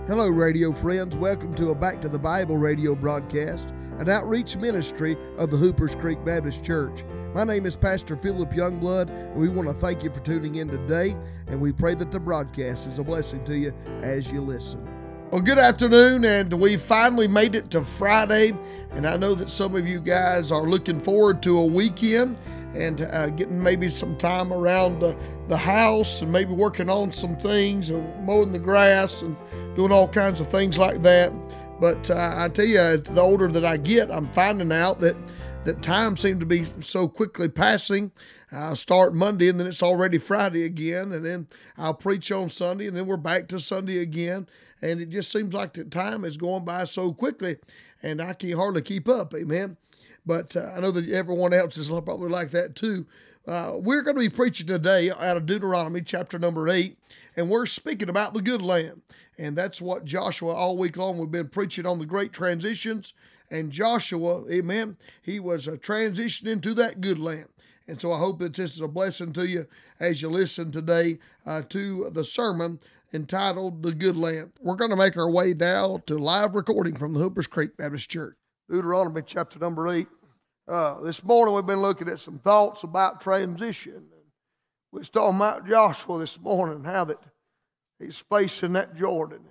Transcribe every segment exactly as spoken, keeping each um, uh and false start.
Hello, radio friends. Welcome to a Back to the Bible radio broadcast, an outreach ministry of the Hoopers Creek Baptist Church. My name is Pastor Philip Youngblood, and we want to thank you for tuning in today, and we pray that the broadcast is a blessing to you as you listen. Well, good afternoon, and we finally made it to Friday, and I know that some of you guys are looking forward to a weekend and uh, getting maybe some time around uh, the house and maybe working on some things or mowing the grass and doing all kinds of things like that. But uh, I tell you, the older that I get, I'm finding out that, that time seems to be so quickly passing. I'll start Monday and then it's already Friday again, and then I'll preach on Sunday and then we're back to Sunday again. And it just seems like the time is going by so quickly and I can hardly keep up, amen. But uh, I know that everyone else is probably like that too. Uh, we're going to be preaching today out of Deuteronomy chapter number eight, and we're speaking about the good land. And that's what Joshua, all week long, we've been preaching on the great transitions. And Joshua, amen, he was uh, transitioning to that good land. And so I hope that this is a blessing to you as you listen today uh, to the sermon entitled The Good Land. We're going to make our way now to live recording from the Hoopers Creek Baptist Church. Deuteronomy chapter number eight. Uh, this morning we've been looking at some thoughts about transition. We was talking about Joshua this morning, how that he's facing that Jordan.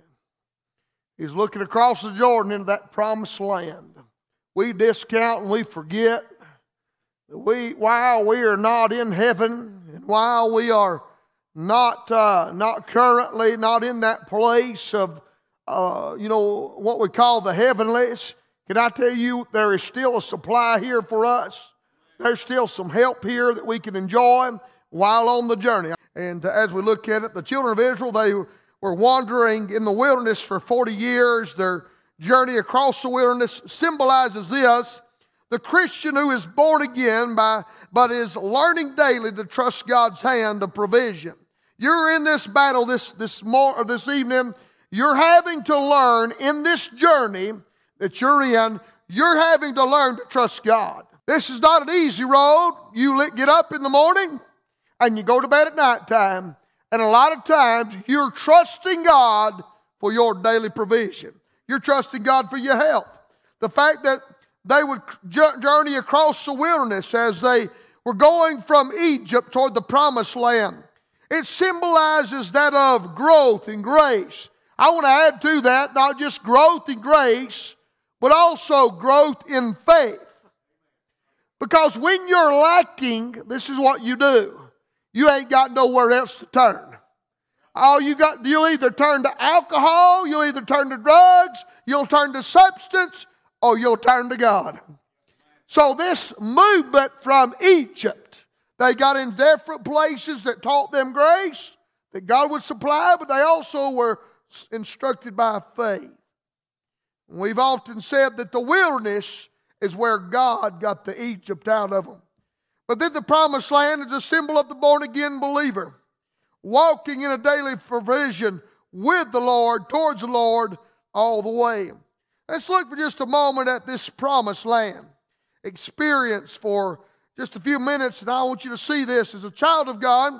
He's looking across the Jordan into that promised land. We discount and we forget that we, while we are not in heaven, and while we are not uh, not currently not in that place of uh, you know what we call the heavenlies, can I tell you there is still a supply here for us? There's still some help here that we can enjoy while on the journey. And as we look at it, the children of Israel, they were wandering in the wilderness for forty years. Their journey across the wilderness symbolizes this: the Christian who is born again by, but is learning daily to trust God's hand of provision. You're in this battle this, this, more, or this evening. You're having to learn in this journey that you're in, you're having to learn to trust God. This is not an easy road. You get up in the morning and you go to bed at nighttime. And a lot of times you're trusting God for your daily provision. You're trusting God for your health. The fact that they would journey across the wilderness as they were going from Egypt toward the promised land, it symbolizes that of growth and grace. I want to add to that not just growth and grace, but also growth in faith. Because when you're lacking, this is what you do. You ain't got nowhere else to turn. All you got, you'll either turn to alcohol, you'll either turn to drugs, you'll turn to substance, or you'll turn to God. So this movement from Egypt, they got in different places that taught them grace, that God would supply, but they also were instructed by faith. We've often said that the wilderness is where God got the Egypt out of them. But then the promised land is a symbol of the born-again believer, walking in a daily provision with the Lord, towards the Lord, all the way. Let's look for just a moment at this promised land experience for just a few minutes, and I want you to see this. As a child of God,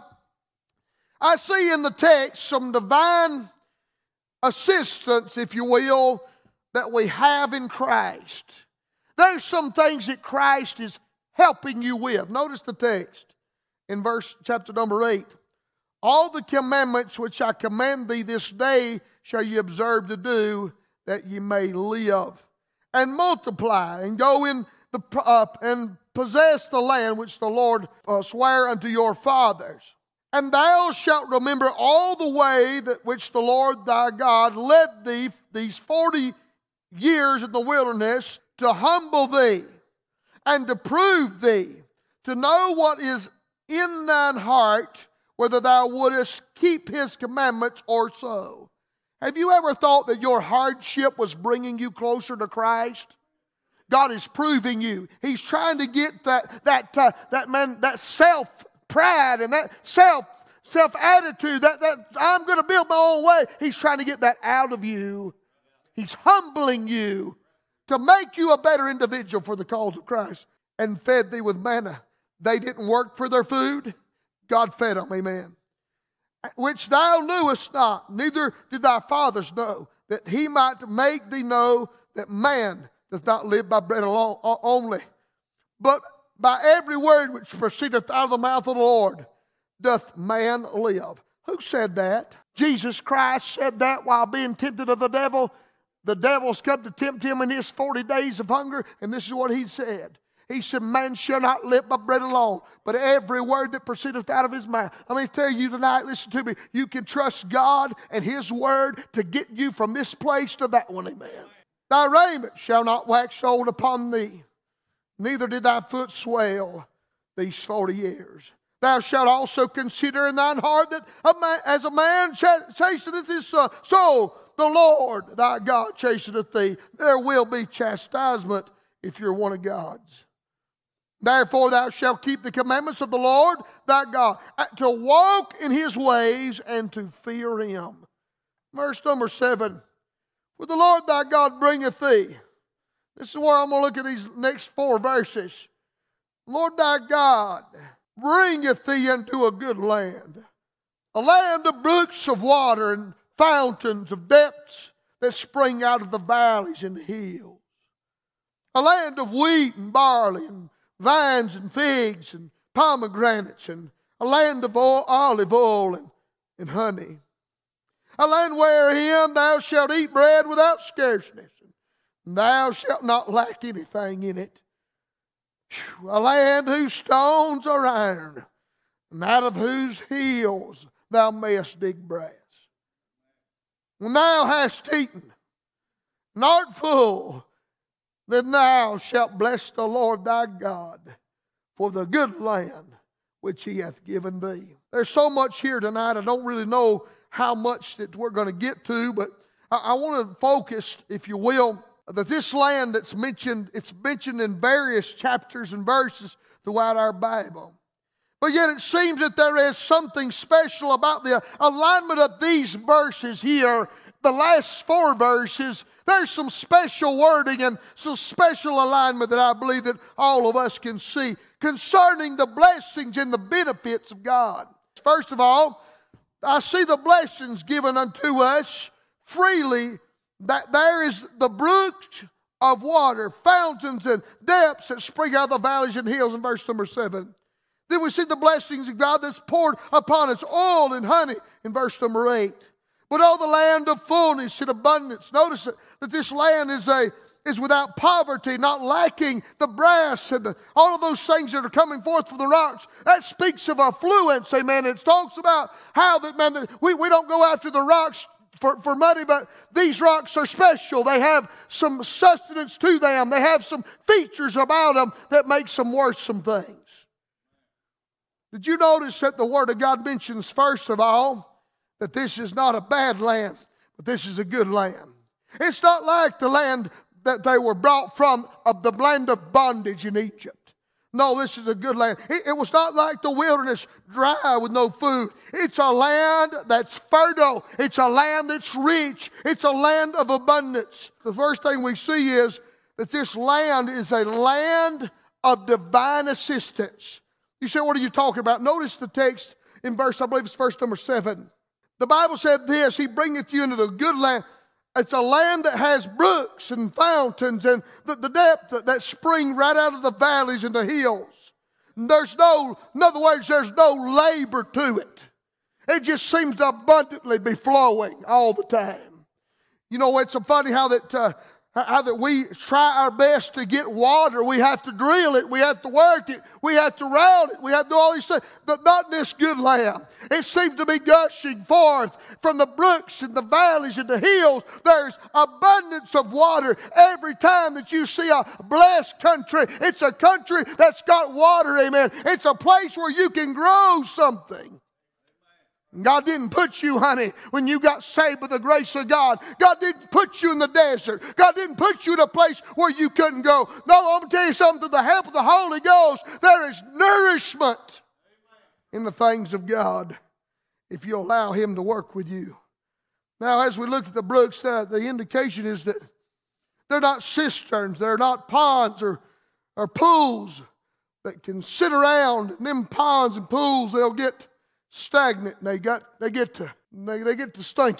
I see in the text some divine assistance, if you will, that we have in Christ. There's some things that Christ is helping you with. Notice the text in verse chapter number eight. All the commandments which I command thee this day shall ye observe to do, that ye may live and multiply and go in the uh, and possess the land which the Lord uh, sware unto your fathers. And thou shalt remember all the way that which the Lord thy God led thee these forty years in the wilderness, to humble thee and to prove thee, to know what is in thine heart, whether thou wouldest keep his commandments or so. Have you ever thought that your hardship was bringing you closer to Christ? God is proving you. He's trying to get that that uh, that man that self pride and that self self attitude that that I'm going to build my own way. He's trying to get that out of you. He's humbling you to make you a better individual for the cause of Christ. And fed thee with manna. They didn't work for their food. God fed them, amen. Which thou knewest not, neither did thy fathers know, that he might make thee know that man does not live by bread alone only, but by every word which proceedeth out of the mouth of the Lord doth man live. Who said that? Jesus Christ said that while being tempted of the devil. The devil's come to tempt him in his forty days of hunger, and this is what he said. He said, man shall not live by bread alone, but every word that proceedeth out of his mouth. Let me tell you tonight, listen to me, you can trust God and his word to get you from this place to that one, amen. Thy raiment shall not wax old upon thee, neither did thy foot swell these forty years. Thou shalt also consider in thine heart that a man, as a man chasteneth his uh, soul, the Lord thy God chasteneth thee. There will be chastisement if you're one of God's. Therefore thou shalt keep the commandments of the Lord thy God, to walk in his ways and to fear him. Verse number seven. For the Lord thy God bringeth thee. This is where I'm going to look at these next four verses. Lord thy God bringeth thee into a good land, a land of brooks of water and fountains of depths that spring out of the valleys and the hills, a land of wheat and barley and vines and figs and pomegranates, and a land of oil, olive oil and, and honey, a land wherein thou shalt eat bread without scarceness, and thou shalt not lack anything in it. A land whose stones are iron, and out of whose hills thou mayest dig brass. When thou hast eaten, and art full, then thou shalt bless the Lord thy God for the good land which he hath given thee. There's so much here tonight, I don't really know how much that we're going to get to, but I, I want to focus, if you will, that this land that's mentioned, it's mentioned in various chapters and verses throughout our Bible. But yet it seems that there is something special about the alignment of these verses here, the last four verses. There's some special wording and some special alignment that I believe that all of us can see concerning the blessings and the benefits of God. First of all, I see the blessings given unto us freely. That there is the brooks of water, fountains and depths that spring out of the valleys and hills in verse number seven. Then we see the blessings of God that's poured upon us, oil and honey in verse number eight. But all the land of fullness and abundance. Notice that this land is a is without poverty, not lacking the brass and the, all of those things that are coming forth from the rocks. That speaks of affluence, amen. It talks about how that, man, that we, we don't go after the rocks For, for money, but these rocks are special. They have some sustenance to them. They have some features about them that makes them worth some things. Did you notice that the Word of God mentions, first of all, that this is not a bad land, but this is a good land. It's not like the land that they were brought from, of the land of bondage in Egypt. No, this is a good land. It, it was not like the wilderness, dry with no food. It's a land that's fertile. It's a land that's rich. It's a land of abundance. The first thing we see is that this land is a land of divine assistance. You say, what are you talking about? Notice the text in verse, I believe it's verse number seven. The Bible said this, he bringeth you into the good land. It's a land that has brooks and fountains and the, the depth that, that spring right out of the valleys and the hills. And there's no, in other words, there's no labor to it. It just seems to abundantly be flowing all the time. You know, it's so funny how that uh, how that we try our best to get water. We have to drill it. We have to work it. We have to round it. We have to do all these things. But not in this good land. It seems to be gushing forth from the brooks and the valleys and the hills. There's abundance of water. Every time that you see a blessed country, it's a country that's got water, amen. It's a place where you can grow something. God didn't put you, honey, when you got saved by the grace of God. God didn't put you in the desert. God didn't put you in a place where you couldn't go. No, I'm going to tell you something. Through the help of the Holy Ghost, there is nourishment in the things of God if you allow Him to work with you. Now, as we look at the brooks, uh, the indication is that they're not cisterns. They're not ponds or, or pools that can sit around. In them ponds and pools, they'll get stagnant and they got they get to they, they get to stinking.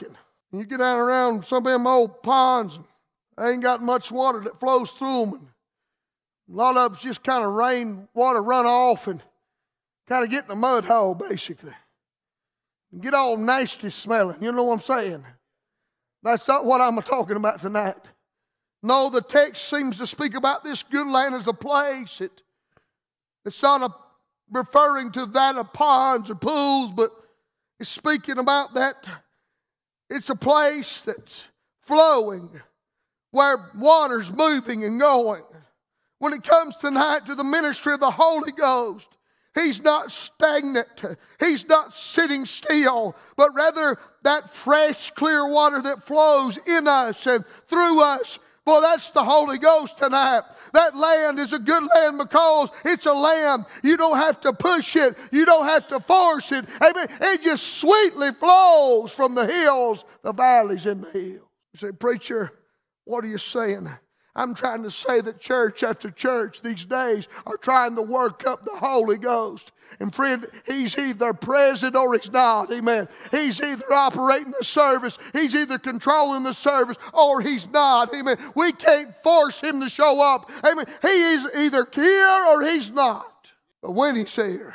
You get down around some of them old ponds, and they ain't got much water that flows through them. And a lot of it's just kind of rain water run off and kind of get in a mud hole, basically. And get all nasty smelling. You know what I'm saying? That's not what I'm talking about tonight. No, the text seems to speak about this good land as a place. It, it's not a, referring to that of ponds or pools, but it's speaking about that. It's a place that's flowing, where water's moving and going. When it comes tonight to the ministry of the Holy Ghost, He's not stagnant. He's not sitting still, but rather that fresh, clear water that flows in us and through us. Boy, that's the Holy Ghost tonight. That land is a good land because it's a land. You don't have to push it. You don't have to force it. Amen. It just sweetly flows from the hills, the valleys, and the hills. You say, preacher, what are you saying? I'm trying to say that church after church these days are trying to work up the Holy Ghost. And friend, He's either present or He's not. Amen. He's either operating the service, He's either controlling the service, or He's not. Amen. We can't force Him to show up. Amen. He is either here or He's not. But when He's here,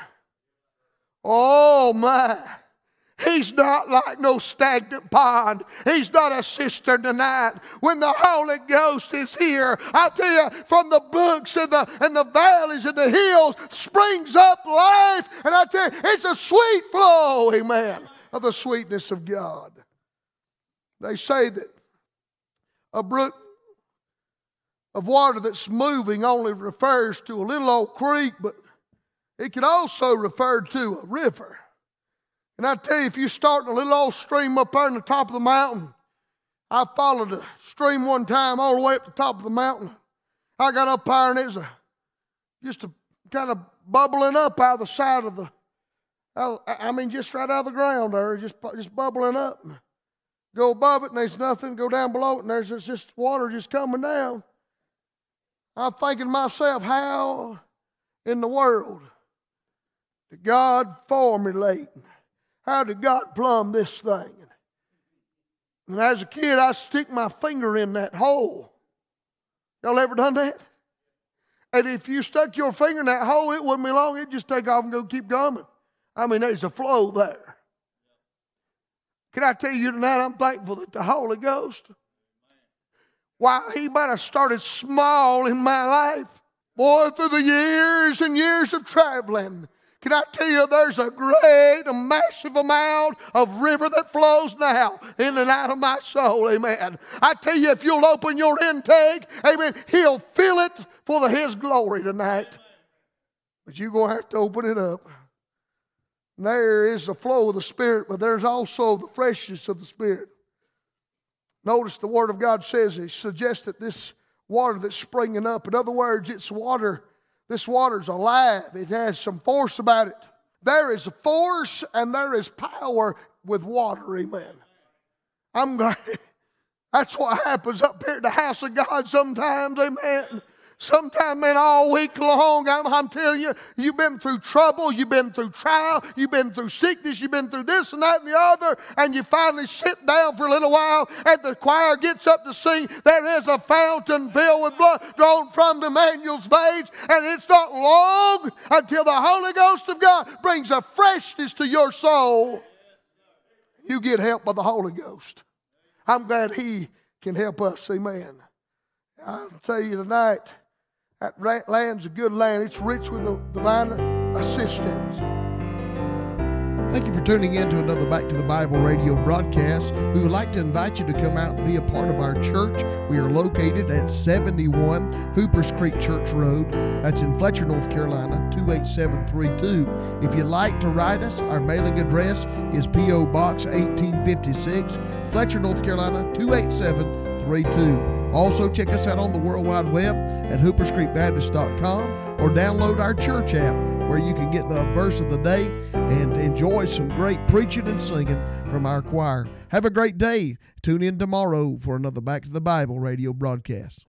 oh my, He's not like no stagnant pond. He's not a cistern tonight. When the Holy Ghost is here, I tell you, from the brooks and the, and the valleys and the hills springs up life. And I tell you, it's a sweet flow, amen, of the sweetness of God. They say that a brook of water that's moving only refers to a little old creek, but it can also refer to a river. And I tell you, if you start in a little old stream up there on the top of the mountain, I followed the stream one time all the way up the top of the mountain. I got up there and it was a, just a kind of bubbling up out of the side of the, I mean, just right out of the ground there, just, just bubbling up. Go above it and there's nothing. Go down below it and there's just water just coming down. I'm thinking to myself, how in the world did God formulate? How did God plumb this thing? And as a kid, I stick my finger in that hole. Y'all ever done that? And if you stuck your finger in that hole, it wouldn't be long. It'd just take off and go keep coming. I mean, there's a flow there. Can I tell you tonight, I'm thankful that the Holy Ghost, while He might have started small in my life, boy, through the years and years of traveling, can I tell you, there's a great, a massive amount of river that flows now in and out of my soul, amen. I tell you, if you'll open your intake, amen, He'll fill it for the, His glory tonight. But you're going to have to open it up. And there is the flow of the Spirit, but there's also the freshness of the Spirit. Notice the Word of God says, it suggests that this water that's springing up, in other words, it's water. This water's alive. It has some force about it. There is a force and there is power with water, amen. I'm glad. That's what happens up here at the house of God sometimes, amen. Sometimes, man, all week long, I'm, I'm telling you, you've been through trouble, you've been through trial, you've been through sickness, you've been through this and that and the other, and you finally sit down for a little while, and the choir gets up to sing, there is a fountain filled with blood drawn from Emmanuel's veins, and it's not long until the Holy Ghost of God brings a freshness to your soul. You get help by the Holy Ghost. I'm glad He can help us, amen. I'll tell you tonight, that land's a good land. It's rich with the divine assistance. Thank you for tuning in to another Back to the Bible radio broadcast. We would like to invite you to come out and be a part of our church. We are located at seventy-one Hoopers Creek Church Road. That's in Fletcher, North Carolina, two eight seven three two. If you'd like to write us, our mailing address is P O Box eighteen fifty-six, Fletcher, North Carolina, two eight seven three two. Also, check us out on the World Wide Web at hoopers creek baptist dot com or download our church app where you can get the verse of the day and enjoy some great preaching and singing from our choir. Have a great day. Tune in tomorrow for another Back to the Bible radio broadcast.